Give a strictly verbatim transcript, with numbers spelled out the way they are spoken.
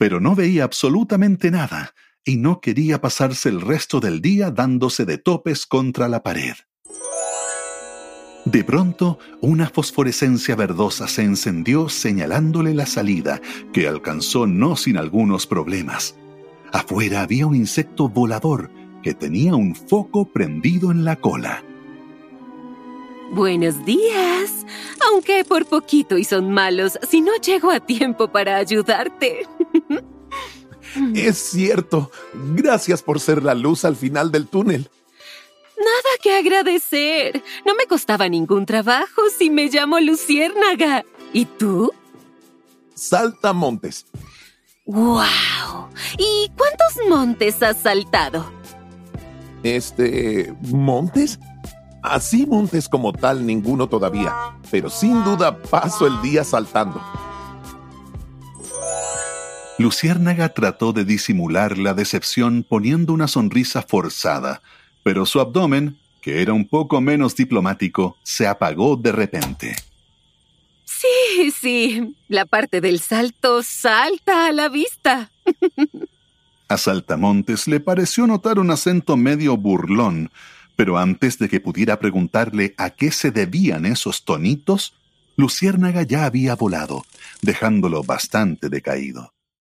pero no veía absolutamente nada y no quería pasarse el resto del día dándose de topes contra la pared. De pronto, una fosforescencia verdosa se encendió señalándole la salida, que alcanzó no sin algunos problemas. Afuera había un insecto volador que tenía un foco prendido en la cola. Buenos días, aunque por poquito y son malos si no llego a tiempo para ayudarte. Es cierto. Gracias por ser la luz al final del túnel. Nada que agradecer. No me costaba ningún trabajo si me llamo Luciérnaga. ¿Y tú? Saltamontes. ¡Guau! ¿Y cuántos montes has saltado? Este... ¿Montes? Así montes como tal ninguno todavía, pero sin duda paso el día saltando. Luciérnaga trató de disimular la decepción poniendo una sonrisa forzada, pero su abdomen, que era un poco menos diplomático, se apagó de repente. Sí, sí, la parte del salto salta a la vista. A Saltamontes le pareció notar un acento medio burlón, pero antes de que pudiera preguntarle a qué se debían esos tonitos, Luciérnaga ya había volado, dejándolo bastante decaído.